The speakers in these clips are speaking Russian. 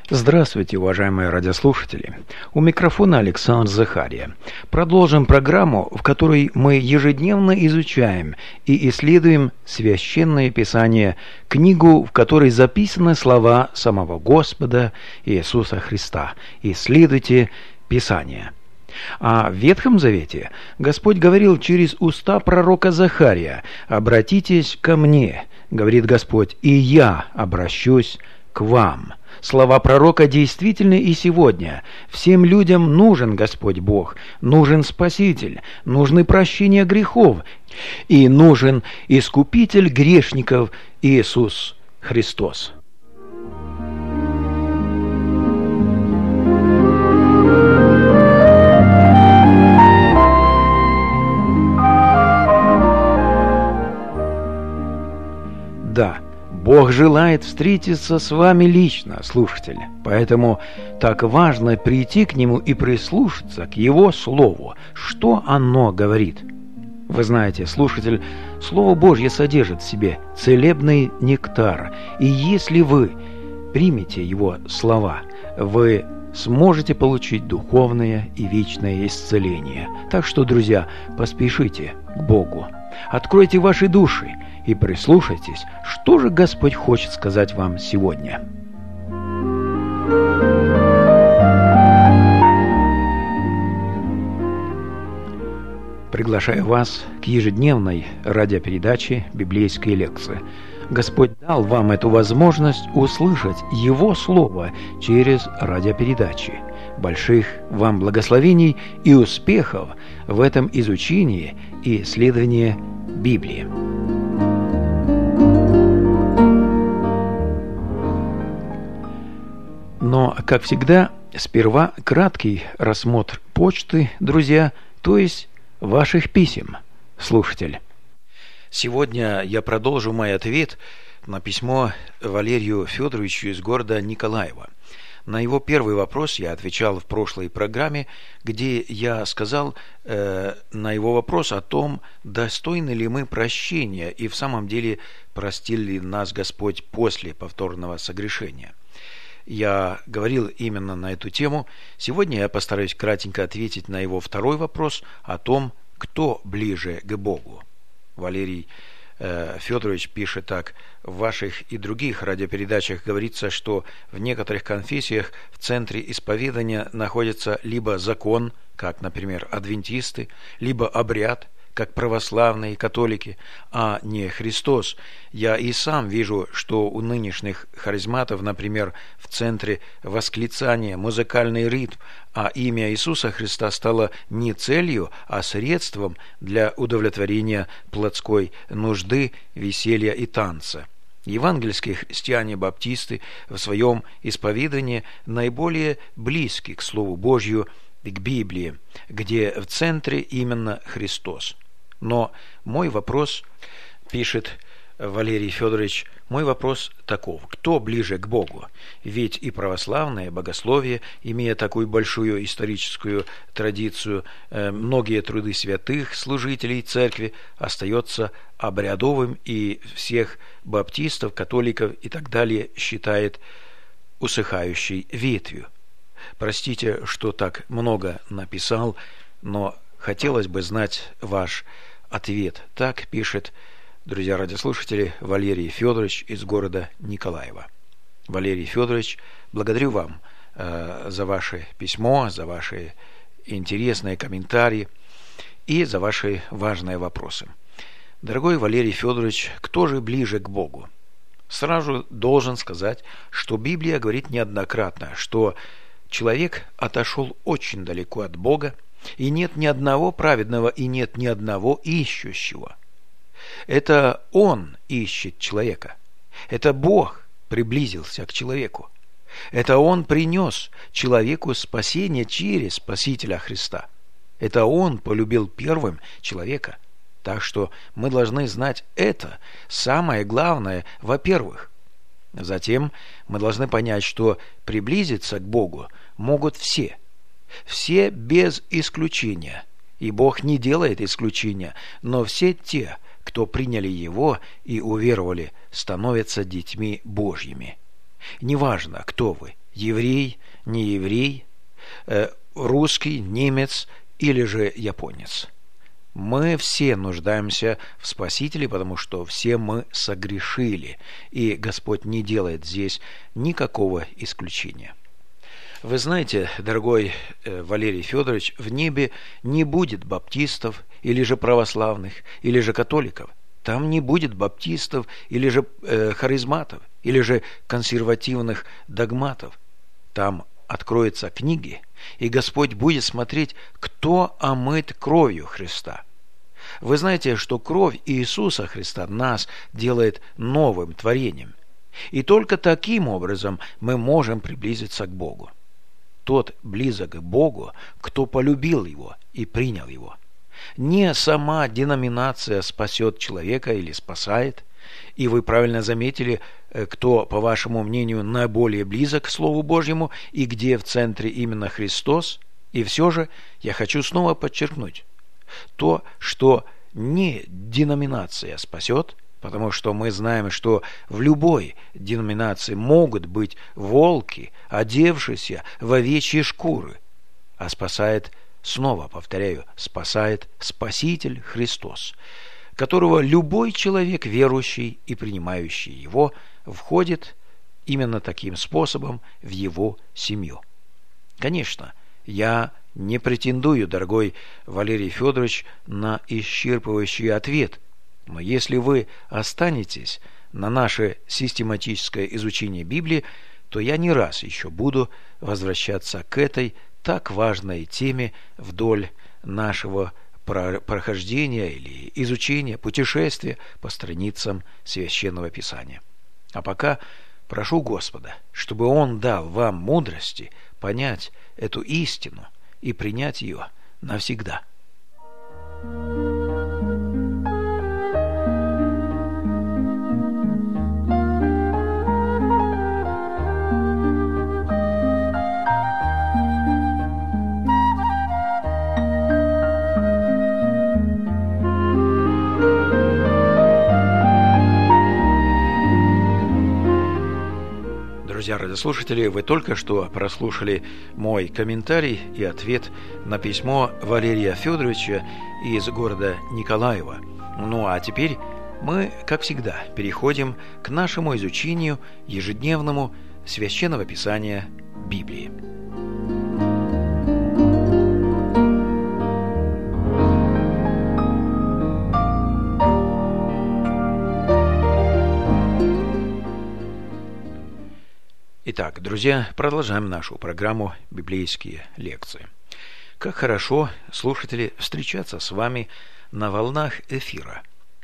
Здравствуйте, уважаемые радиослушатели. У микрофона Александр Захария. Продолжим программу, в которой мы ежедневно изучаем и исследуем Священное Писание, книгу, в которой записаны слова самого Господа Иисуса Христа. Исследуйте Писание. А в Ветхом Завете Господь говорил через уста пророка Захария: «Обратитесь ко мне, говорит Господь, и я обращусь к вам». Слова пророка действительны и сегодня. Всем людям нужен Господь Бог, нужен Спаситель, нужны прощения грехов и нужен Искупитель грешников Иисус Христос. Да, Бог желает встретиться с вами лично, слушатель. Поэтому так важно прийти к Нему и прислушаться к Его Слову. Что оно говорит? Вы знаете, слушатель, Слово Божье содержит в себе целебный нектар. И если вы примете Его слова, вы сможете получить духовное и вечное исцеление. Так что, друзья, поспешите к Богу. Откройте ваши души и прислушайтесь, что же Господь хочет сказать вам сегодня. Приглашаю вас к ежедневной радиопередаче «Библейские лекции». Господь дал вам эту возможность услышать Его Слово через радиопередачи. Больших вам благословений и успехов в этом изучении и исследовании Библии. Но, как всегда, сперва краткий рассмотр почты, друзья, то есть ваших писем, слушатель. Сегодня я продолжу мой ответ на письмо Валерию Федоровичу из города Николаева. На его первый вопрос я отвечал в прошлой программе, где я сказал на его вопрос о том, достойны ли мы прощения и в самом деле простил ли нас Господь после повторного согрешения. Я говорил именно на эту тему. Сегодня я постараюсь кратенько ответить на его второй вопрос о том, кто ближе к Богу. Валерий Федорович пишет так: в ваших и других радиопередачах говорится, что в некоторых конфессиях в центре исповедания находится либо закон, как, например, адвентисты, либо обряд, как православные католики, а не Христос. Я и сам вижу, что у нынешних харизматов, например, в центре восклицания музыкальный ритм, а имя Иисуса Христа стало не целью, а средством для удовлетворения плотской нужды, веселья и танца. Евангельские христиане-баптисты в своем исповедании наиболее близки к Слову Божью, к Библии, где в центре именно Христос. Но мой вопрос, пишет Валерий Федорович, мой вопрос таков: кто ближе к Богу? Ведь и православное богословие, имея такую большую историческую традицию, многие труды святых служителей церкви, остается обрядовым, и всех баптистов, католиков и так далее считает усыхающей ветвью. Простите, что так много написал, но хотелось бы знать ваш ответ. Так пишет, друзья радиослушатели, Валерий Федорович из города Николаева. Валерий Федорович, благодарю вам за ваше письмо, за ваши интересные комментарии и за ваши важные вопросы. Дорогой Валерий Федорович, кто же ближе к Богу? Сразу должен сказать, что Библия говорит неоднократно, что человек отошел очень далеко от Бога, и нет ни одного праведного, и нет ни одного ищущего. Это Он ищет человека. Это Бог приблизился к человеку. Это Он принес человеку спасение через Спасителя Христа. Это Он полюбил первым человека. Так что мы должны знать это самое главное, во-первых. Затем мы должны понять, что приблизиться к Богу могут все. Все без исключения. И Бог не делает исключения, но все те, кто приняли Его и уверовали, становятся детьми Божьими. Неважно, кто вы, еврей, не еврей, русский, немец или же японец. Мы все нуждаемся в Спасителе, потому что все мы согрешили, и Господь не делает здесь никакого исключения. Вы знаете, дорогой Валерий Федорович, в небе не будет баптистов, или же православных, или же католиков. Там не будет баптистов, или же харизматов, или же консервативных догматов. Там откроются книги, и Господь будет смотреть, кто омыт кровью Христа. Вы знаете, что кровь Иисуса Христа нас делает новым творением. И только таким образом мы можем приблизиться к Богу. Тот близок к Богу, кто полюбил Его и принял Его. Не сама деноминация спасет человека или спасает. И вы правильно заметили, кто, по вашему мнению, наиболее близок к Слову Божьему и где в центре именно Христос. И все же я хочу снова подчеркнуть то, что не деноминация спасет, потому что мы знаем, что в любой деноминации могут быть волки, одевшиеся в овечьи шкуры, а спасает, снова повторяю, спасает Спаситель Христос, которого любой человек, верующий и принимающий Его, входит именно таким способом в Его семью. Конечно, я не претендую, дорогой Валерий Федорович, на исчерпывающий ответ, но если вы останетесь на наше систематическое изучение Библии, то я не раз еще буду возвращаться к этой так важной теме вдоль нашего прохождения или изучения, путешествия по страницам Священного Писания. А пока прошу Господа, чтобы Он дал вам мудрости понять эту истину и принять ее навсегда. Друзья радиослушатели, вы только что прослушали мой комментарий и ответ на письмо Валерия Федоровича из города Николаева. Ну а теперь мы, как всегда, переходим к нашему изучению ежедневному Священного Писания Библии. Итак, друзья, продолжаем нашу программу «Библейские лекции». Как хорошо, слушатели, встречаться с вами на волнах эфира.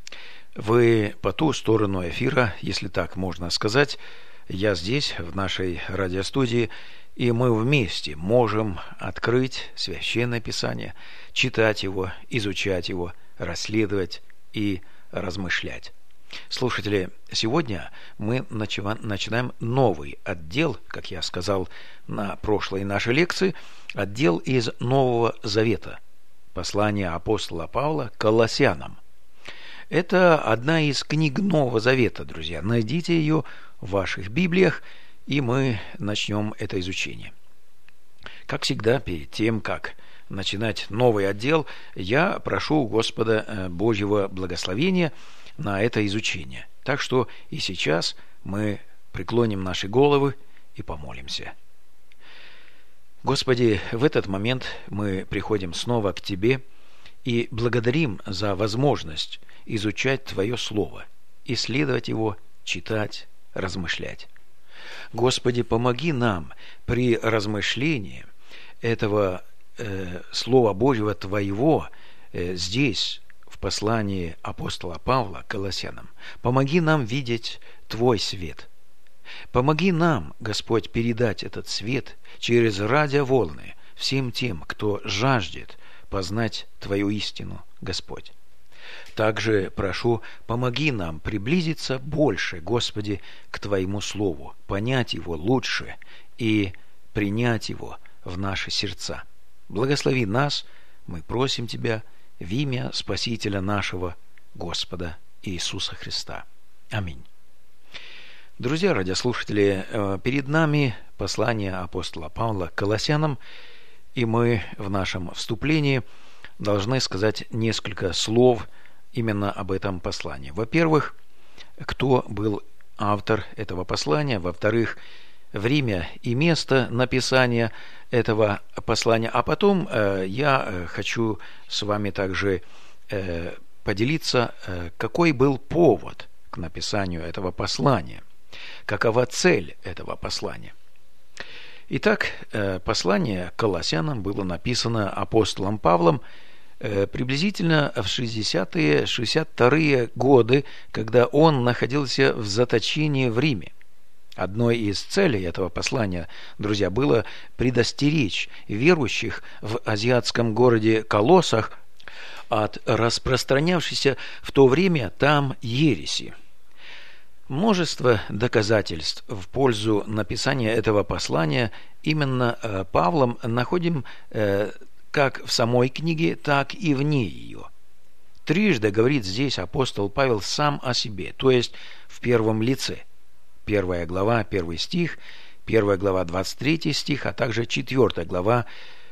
Вы по ту сторону эфира, если так можно сказать. Я здесь, в нашей радиостудии, и мы вместе можем открыть Священное Писание, читать его, изучать его, расследовать и размышлять. Слушатели, сегодня мы начинаем новый отдел, как я сказал на прошлой нашей лекции, отдел из Нового Завета, послание апостола Павла к Колоссянам. Это одна из книг Нового Завета, друзья. Найдите ее в ваших Библиях, и мы начнем это изучение. Как всегда, перед тем, как начинать новый отдел, я прошу у Господа Божьего благословения на это изучение. Так что и сейчас мы преклоним наши головы и помолимся. Господи, в этот момент мы приходим снова к Тебе и благодарим за возможность изучать Твое Слово, исследовать его, читать, размышлять. Господи, помоги нам при размышлении этого Слова Божьего Твоего здесь, в послании апостола Павла к Колоссянам. Помоги нам видеть Твой свет. Помоги нам, Господь, передать этот свет через радиоволны всем тем, кто жаждет познать Твою истину, Господь. Также прошу, помоги нам приблизиться больше, Господи, к Твоему Слову, понять его лучше и принять его в наши сердца. Благослови нас, мы просим Тебя, в имя Спасителя нашего, Господа Иисуса Христа. Аминь. Друзья радиослушатели, перед нами послание апостола Павла к Колоссянам, и мы в нашем вступлении должны сказать несколько слов именно об этом послании. Во-первых, кто был автор этого послания, во-вторых, время и место написания этого послания, а потом я хочу с вами также поделиться, какой был повод к написанию этого послания, какова цель этого послания. Итак, послание к Колоссянам было написано апостолом Павлом приблизительно в 60-е, 62-е годы, когда он находился в заточении в Риме. Одной из целей этого послания, друзья, было предостеречь верующих в азиатском городе Колоссах от распространявшейся в то время там ереси. Множество доказательств в пользу написания этого послания именно Павлом находим как в самой книге, так и вне ее. Трижды говорит здесь апостол Павел сам о себе, то есть в первом лице. 1 глава, 1 стих, 1 глава, 23 стих, а также 4 глава,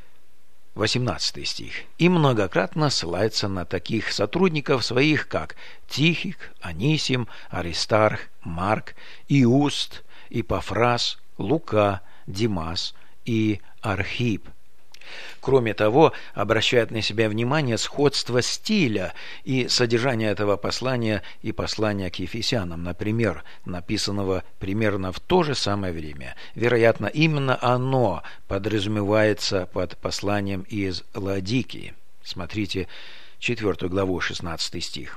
18 стих. И многократно ссылается на таких сотрудников своих, как Тихик, Анисим, Аристарх, Марк, Иуст, Ипофрас, Лука, Димас и Архип. Кроме того, обращает на себя внимание сходство стиля и содержания этого послания и послания к Ефесянам, например, написанного примерно в то же самое время. Вероятно, именно оно подразумевается под посланием из Ладикии. Смотрите 4 главу, 16 стих.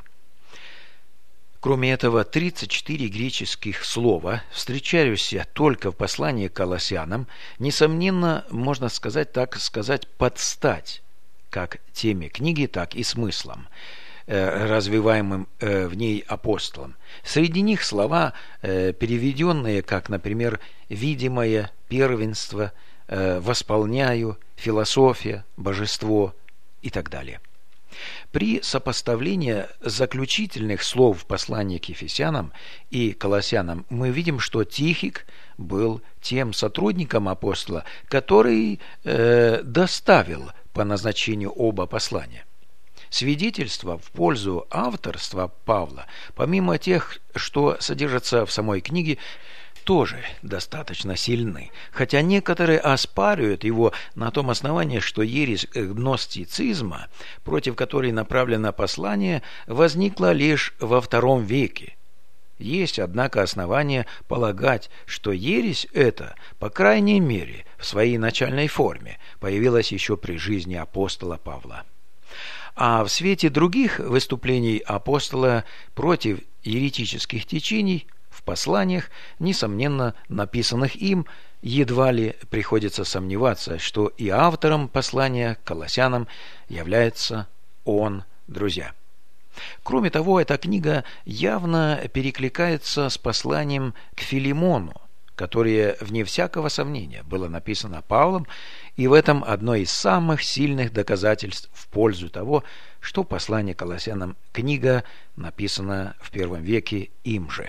Кроме этого, 34 греческих слова, встречающиеся только в послании к Колоссянам, несомненно, можно сказать, под стать как теме книги, так и смыслом, развиваемым в ней апостолом. Среди них слова, переведенные как, например, «видимое», «первенство», «восполняю», «философия», «божество» и так далее. При сопоставлении заключительных слов в послании к Ефесянам и Колоссянам мы видим, что Тихик был тем сотрудником апостола, который доставил по назначению оба послания. Свидетельства в пользу авторства Павла, помимо тех, что содержатся в самой книге, тоже достаточно сильны, хотя некоторые оспаривают его на том основании, что ересь гностицизма, против которой направлено послание, возникла лишь во II веке. Есть, однако, основания полагать, что ересь эта, по крайней мере, в своей начальной форме, появилась еще при жизни апостола Павла. А в свете других выступлений апостола против еретических течений в посланиях, несомненно, написанных им, едва ли приходится сомневаться, что и автором послания к Колоссянам является он, друзья. Кроме того, эта книга явно перекликается с посланием к Филимону, которое, вне всякого сомнения, было написано Павлом, и в этом одно из самых сильных доказательств в пользу того, что послание к Колоссянам книга написана в I веке им же.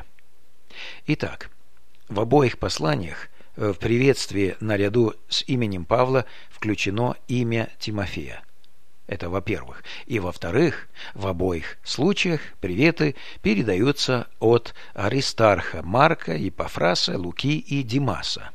Итак, в обоих посланиях в приветствии наряду с именем Павла включено имя Тимофея. Это во-первых. И во-вторых, в обоих случаях приветы передаются от Аристарха, Марка, Ипофраса, Луки и Димаса.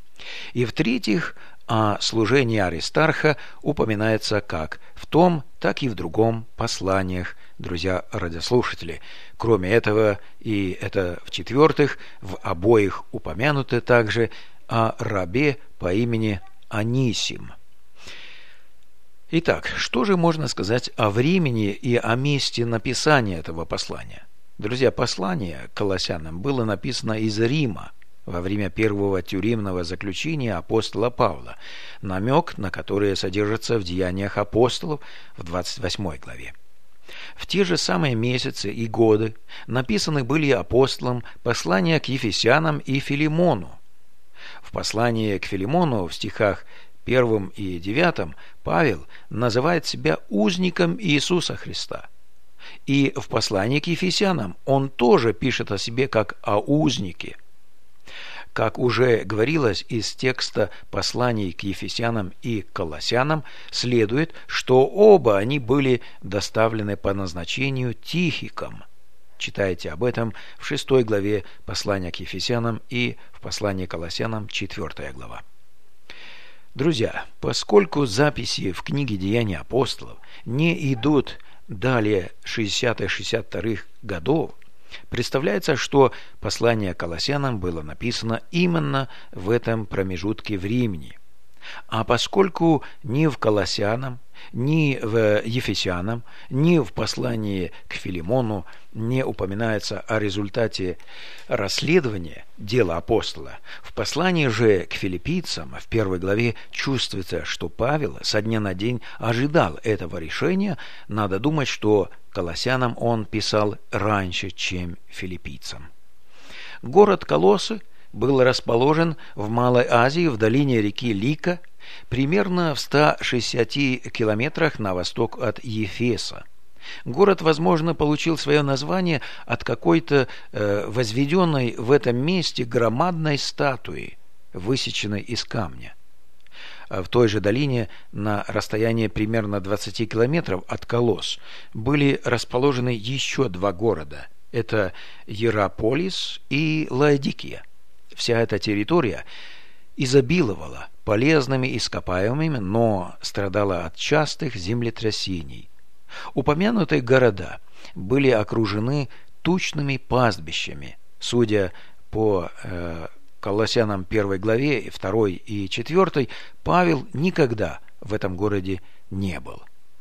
И в-третьих, о служении Аристарха упоминается как в том, так и в другом посланиях, друзья радиослушатели. Кроме этого, и это в-четвертых, в обоих упомянуты также о рабе по имени Анисим. Итак, что же можно сказать о времени и о месте написания этого послания? Друзья, послание к Колоссянам было написано из Рима во время первого тюремного заключения апостола Павла, намек на который содержится в Деяниях апостолов в 28 главе. В те же самые месяцы и годы написаны были апостолом послания к Ефесянам и Филимону. В послании к Филимону в стихах 1 и 9 Павел называет себя узником Иисуса Христа. И в послании к Ефесянам он тоже пишет о себе как о узнике. Как уже говорилось из текста посланий к Ефесянам и Колоссянам, следует, что оба они были доставлены по назначению Тихиком. Читайте об этом в 6 главе послания к Ефесянам и в послании к Колоссянам 4 глава. Друзья, поскольку записи в книге «Деяния апостолов» не идут далее 60-62 годов, представляется, что послание к Колоссянам было написано именно в этом промежутке времени. А поскольку ни в Колоссянам, ни в Ефесянам, ни в послании к Филимону не упоминается о результате расследования дела апостола, в послании же к филиппийцам в 1 главе чувствуется, что Павел со дня на день ожидал этого решения. Надо думать, что Колоссянам он писал раньше, чем филиппийцам. Город Колоссы был расположен в Малой Азии, в долине реки Лика, примерно в 160 километрах на восток от Ефеса. Город, возможно, получил свое название от какой-то возведенной в этом месте громадной статуи, высеченной из камня. В той же долине, на расстоянии примерно 20 километров от Колосс, были расположены еще два города. Это Иераполис и Лаодикия. Вся эта территория изобиловала полезными ископаемыми, но страдала от частых землетрясений. Упомянутые города были окружены тучными пастбищами. Судя по Колоссянам 1 главе, 2 и 4, Павел никогда в этом городе не был.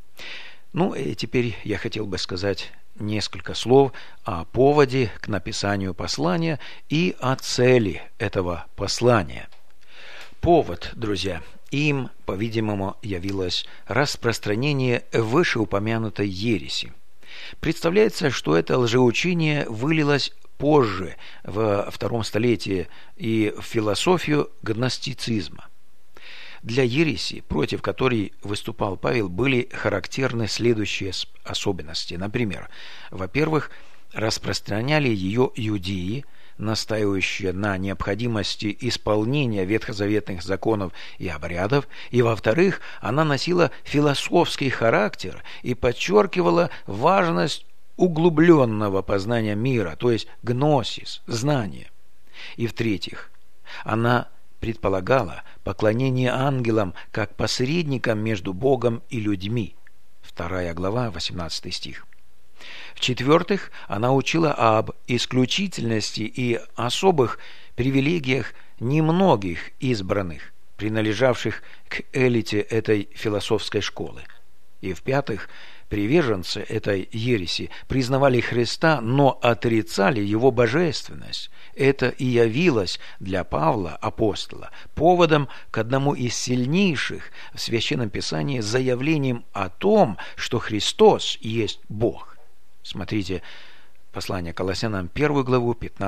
Ну и теперь я хотел бы сказать несколько слов о поводе к написанию послания и о цели этого послания. Повод, друзья, им, по-видимому, явилось распространение вышеупомянутой ереси. Представляется, что это лжеучение вылилось позже, во 2 столетии, и в философию гностицизма. Для ереси, против которой выступал Павел, были характерны следующие особенности. Например, во-первых, распространяли ее иудеи, настаивающие на необходимости исполнения ветхозаветных законов и обрядов, и, во-вторых, она носила философский характер и подчеркивала важность углубленного познания мира, то есть гносис, знание. И, в-третьих, она предполагала поклонение ангелам как посредникам между Богом и людьми. 2 глава, 18 стих. В-четвертых, она учила об исключительности и особых привилегиях немногих избранных, принадлежавших к элите этой философской школы. И в-пятых, приверженцы этой ереси признавали Христа, но отрицали Его божественность. Это и явилось для Павла, апостола, поводом к одному из сильнейших в Священном Писании заявлением о том, что Христос есть Бог. Смотрите послание к Колоссянам 1 главу,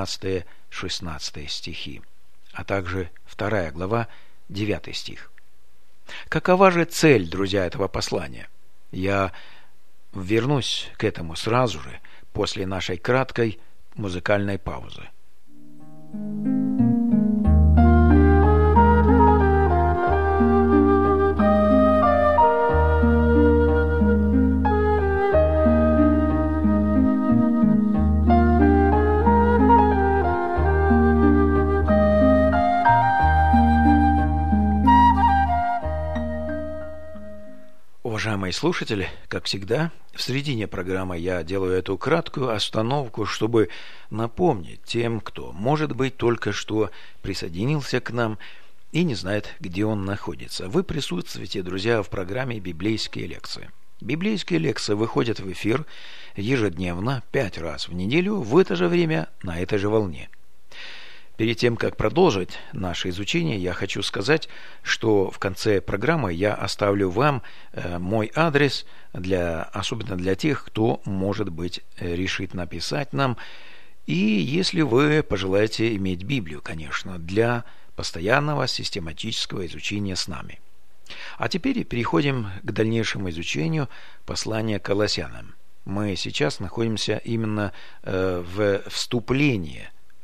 15-16 стихи, а также 2 глава, 9 стих. Какова же цель, друзья, этого послания? Я вернусь к этому сразу же, после нашей краткой музыкальной паузы. Уважаемые слушатели, как всегда, в середине программы я делаю эту краткую остановку, чтобы напомнить тем, кто, может быть, только что присоединился к нам и не знает, где он находится. Вы присутствуете, друзья, в программе «Библейские лекции». Библейские лекции выходят в эфир ежедневно, 5 раз в неделю, в это же время, на этой же волне. Перед тем, как продолжить наше изучение, я хочу сказать, что в конце программы я оставлю вам мой адрес, особенно для тех, кто, может быть, решит написать нам, и если вы пожелаете иметь Библию, конечно, для постоянного систематического изучения с нами. А теперь переходим к дальнейшему изучению послания к Колоссянам. Мы сейчас находимся именно в вступлении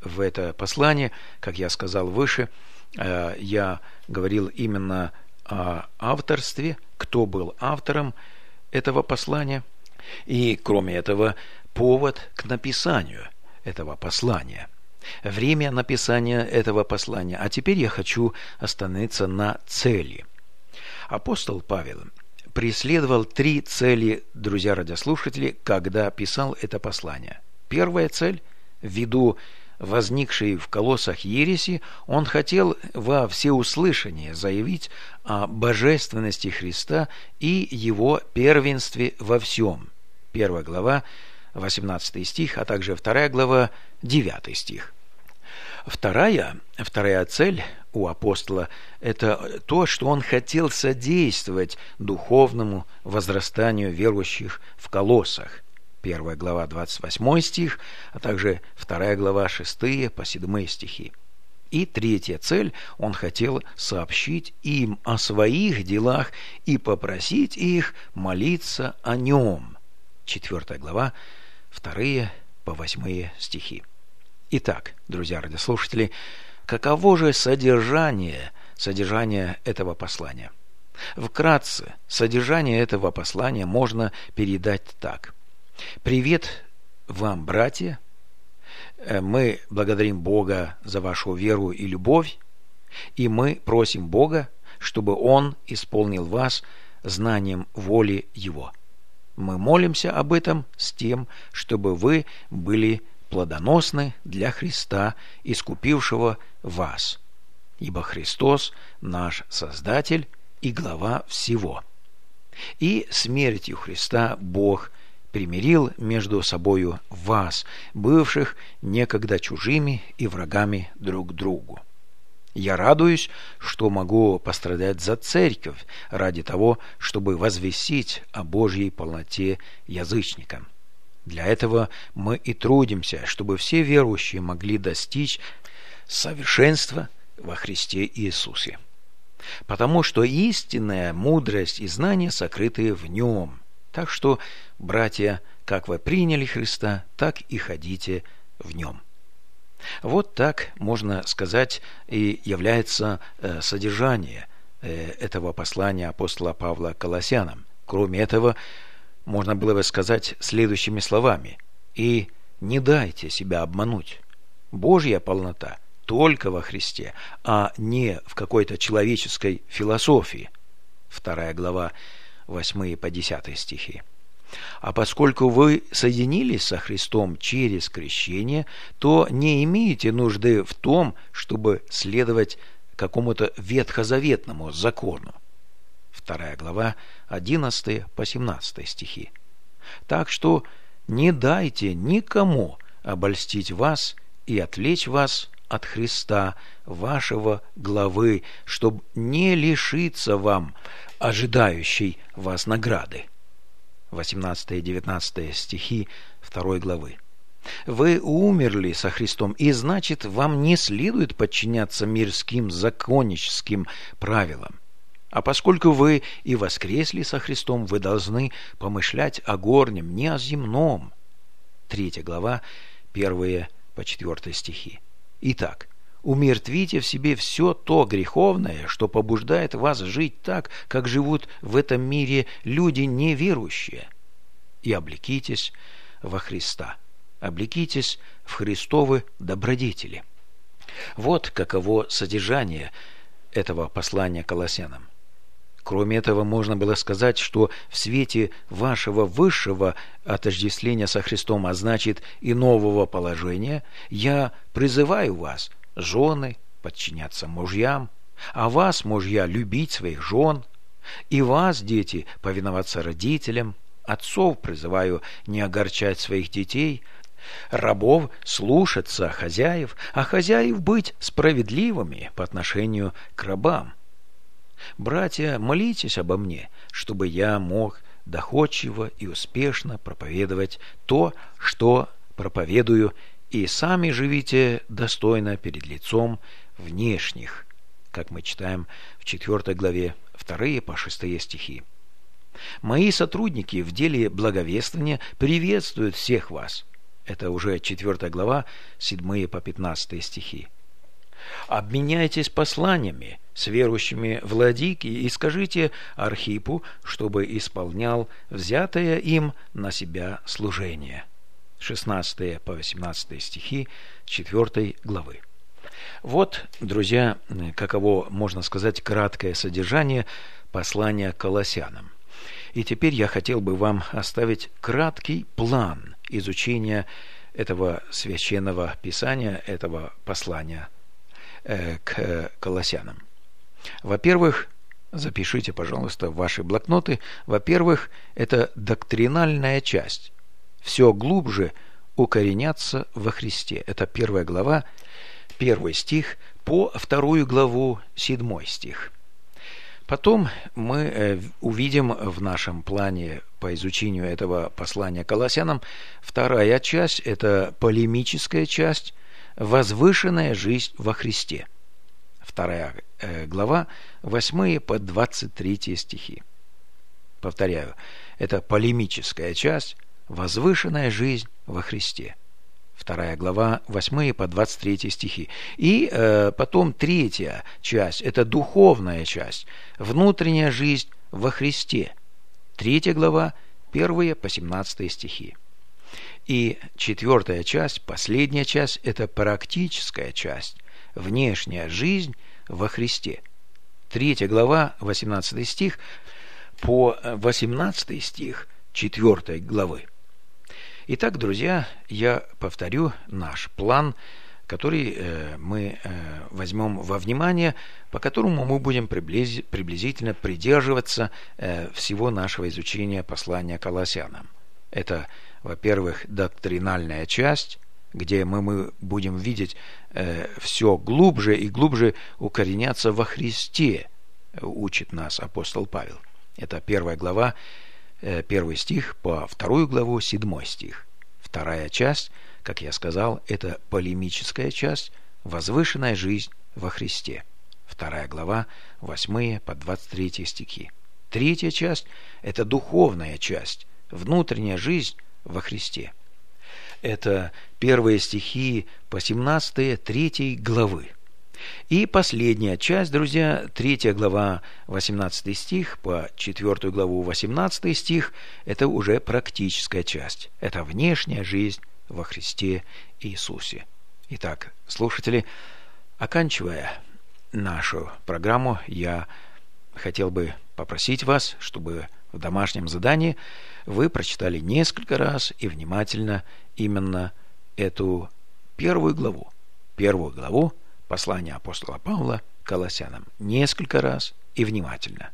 в это послание, как я сказал выше, я говорил именно о авторстве, кто был автором этого послания, и, кроме этого, повод к написанию этого послания, время написания этого послания. А теперь я хочу остановиться на цели. Апостол Павел преследовал 3 цели, друзья радиослушатели, когда писал это послание. Первая цель, ввиду возникшей в Колоссах ереси, он хотел во всеуслышание заявить о божественности Христа и Его первенстве во всем. 1 глава, 18 стих, а также 2 глава, 9 стих. Вторая цель у апостола – это то, что он хотел содействовать духовному возрастанию верующих в Колоссах. 1 глава, 28 стих, а также 2 глава, 6 по 7 стихи. И третья цель – он хотел сообщить им о своих делах и попросить их молиться о нем. 4 глава, 2 по 8 стихи. Итак, друзья радиослушатели, каково же содержание этого послания? Вкратце, содержание этого послания можно передать так. Привет вам, братья! Мы благодарим Бога за вашу веру и любовь, и мы просим Бога, чтобы Он исполнил вас знанием воли Его. Мы молимся об этом с тем, чтобы вы были плодоносны для Христа, искупившего вас, ибо Христос наш Создатель и глава всего. И смертью Христа Бог примирил между собою вас, бывших некогда чужими и врагами друг к другу. Я радуюсь, что могу пострадать за церковь ради того, чтобы возвестить о Божьей полноте язычникам. Для этого мы и трудимся, чтобы все верующие могли достичь совершенства во Христе Иисусе. Потому что истинная мудрость и знание сокрыты в Нем. Так что, братья, как вы приняли Христа, так и ходите в Нем. Вот так, можно сказать, и является содержание этого послания апостола Павла Колоссянам. Кроме этого, можно было бы сказать следующими словами: «И не дайте себя обмануть. Божья полнота только во Христе, а не в какой-то человеческой философии». 2 глава, 8 по 10 стихи. А поскольку вы соединились со Христом через крещение, то не имеете нужды в том, чтобы следовать какому-то ветхозаветному закону. 2 глава, 11 по 17 стихи. Так что не дайте никому обольстить вас и отвлечь вас от Христа, вашего главы, чтобы не лишиться вам ожидающей вас награды. 18 и 19 стихи 2 главы. Вы умерли со Христом, и значит, вам не следует подчиняться мирским законническим правилам. А поскольку вы и воскресли со Христом, вы должны помышлять о горнем, не о земном. 3 глава, 1 по 4 стихи. Итак, умертвите в себе все то греховное, что побуждает вас жить так, как живут в этом мире люди неверующие, и облекитесь во Христа, облекитесь в Христовы добродетели. Вот каково содержание этого послания Колоссянам. Кроме этого, можно было сказать, что в свете вашего высшего отождествления со Христом, а значит и нового положения, я призываю вас, жены, подчиняться мужьям, а вас, мужья, любить своих жен, и вас, дети, повиноваться родителям, отцов призываю не огорчать своих детей, рабов слушаться хозяев, а хозяев быть справедливыми по отношению к рабам. Братья, молитесь обо мне, чтобы я мог доходчиво и успешно проповедовать то, что проповедую, и сами живите достойно перед лицом внешних, как мы читаем в 4 главе 2 по 6 стихи. Мои сотрудники в деле благовествования приветствуют всех вас. Это уже 4 глава, 7 по 15 стихи. «Обменяйтесь посланиями с верующими владыки и скажите Архипу, чтобы исполнял взятое им на себя служение». 16 по 18 стихи 4 главы. Вот, друзья, каково, можно сказать, краткое содержание послания к Колоссянам. И теперь я хотел бы вам оставить краткий план изучения этого священного писания, этого послания к Колоссянам. Во-первых, запишите, пожалуйста, в ваши блокноты. Во-первых, это доктринальная часть. Все глубже укореняться во Христе. Это 1 глава, 1 стих по 2 главу, 7 стих. Потом мы увидим в нашем плане по изучению этого послания к Колоссянам вторая часть, это полемическая часть, возвышенная жизнь во Христе. 2 глава, 8 по 23 стихи. Повторяю, это полемическая часть, возвышенная жизнь во Христе. 2 глава, 8 по 23 стихи. И потом 3 часть, это духовная часть, внутренняя жизнь во Христе. 3 глава, 1 по 17 стихи. И 4 часть, последняя часть, это практическая часть, внешняя жизнь во Христе. 3 глава, 18 стих по 18 стих 4 главы. Итак, друзья, я повторю наш план, который мы возьмем во внимание, по которому мы будем приблизительно придерживаться всего нашего изучения послания к Колоссянам. Это, во-первых, доктринальная часть, где мы будем видеть все глубже и глубже укореняться во Христе, учит нас апостол Павел. Это 1 глава, 1 стих по 2 главу, 7 стих. Вторая часть, как я сказал, это полемическая часть, возвышенная жизнь во Христе. 2 глава, 8 по 23 стихи. 3 часть – это духовная часть, внутренняя жизнь во Христе. Это 1 стихи по 17 3 главы. И последняя часть, друзья, 3 глава, 18 стих по 4 главу, 18 стих, это уже практическая часть. Это внешняя жизнь во Христе Иисусе. Итак, слушатели, оканчивая нашу программу, я хотел бы попросить вас, чтобы в домашнем задании вы прочитали несколько раз и внимательно именно эту первую главу послания апостола Павла к Колоссянам. Несколько раз и внимательно.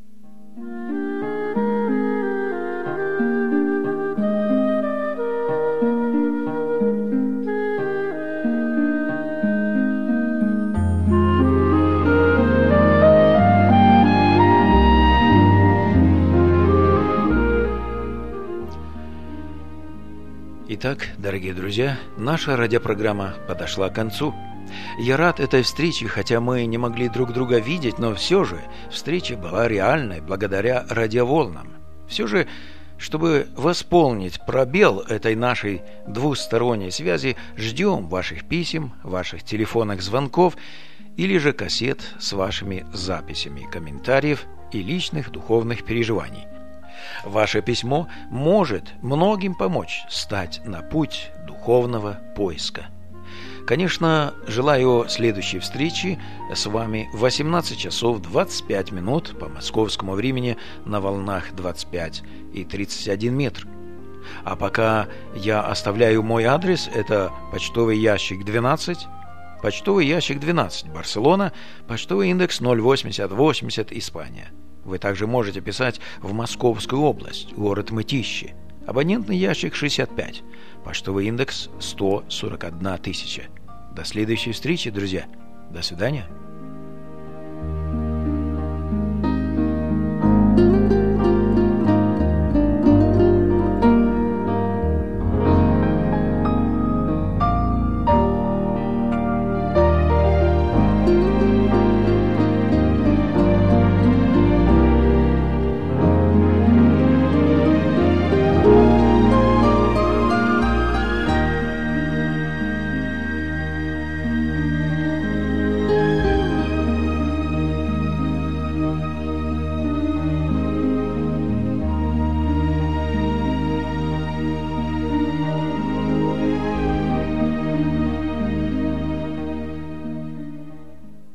Итак, дорогие друзья, наша радиопрограмма подошла к концу. Я рад этой встрече, хотя мы не могли друг друга видеть, но все же встреча была реальной благодаря радиоволнам. Все же, чтобы восполнить пробел этой нашей двусторонней связи, ждем ваших писем, ваших телефонных звонков или же кассет с вашими записями, комментариев и личных духовных переживаний. Ваше письмо может многим помочь стать на путь духовного поиска. Конечно, желаю следующей встречи с вами в 18 часов 25 минут по московскому времени на волнах 25 и 31 метр. А пока я оставляю мой адрес, это почтовый ящик 12, Барселона, почтовый индекс 08080, Испания. Вы также можете писать в Московскую область, город Мытищи. Абонентный ящик 65, почтовый индекс 141 000. До следующей встречи, друзья. До свидания.